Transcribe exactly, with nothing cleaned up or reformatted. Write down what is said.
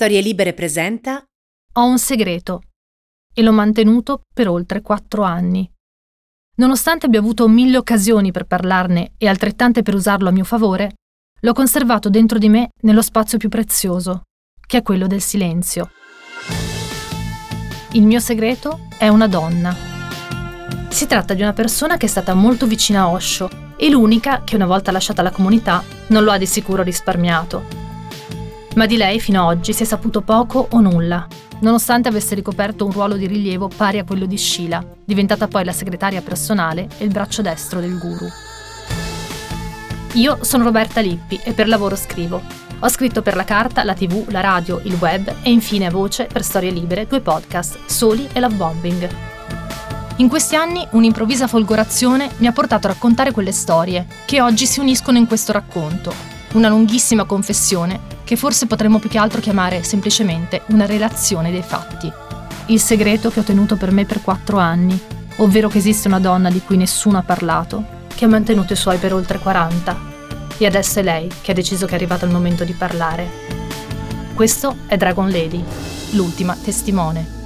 Storie Libere presenta Ho un segreto e l'ho mantenuto per oltre quattro anni. Nonostante abbia avuto mille occasioni per parlarne e altrettante per usarlo a mio favore, l'ho conservato dentro di me nello spazio più prezioso, che è quello del silenzio. Il mio segreto è una donna. Si tratta di una persona che è stata molto vicina a Osho e l'unica che, una volta lasciata la comunità, non lo ha di sicuro risparmiato. Ma di lei fino ad oggi si è saputo poco o nulla, nonostante avesse ricoperto un ruolo di rilievo pari a quello di Sheila, diventata poi la segretaria personale e il braccio destro del guru. Io sono Roberta Lippi e per lavoro scrivo. Ho scritto per la carta, la tivù, la radio, il web e infine a voce per Storie Libere due podcast, Soli e Love Bombing. In questi anni un'improvvisa folgorazione mi ha portato a raccontare quelle storie che oggi si uniscono in questo racconto, una lunghissima confessione che forse potremmo più che altro chiamare semplicemente una relazione dei fatti. Il segreto che ho tenuto per me per quattro anni, ovvero che esiste una donna di cui nessuno ha parlato, che ha mantenuto i suoi per oltre quaranta, e adesso è lei che ha deciso che è arrivato il momento di parlare. Questo è Dragon Lady, l'ultima testimone.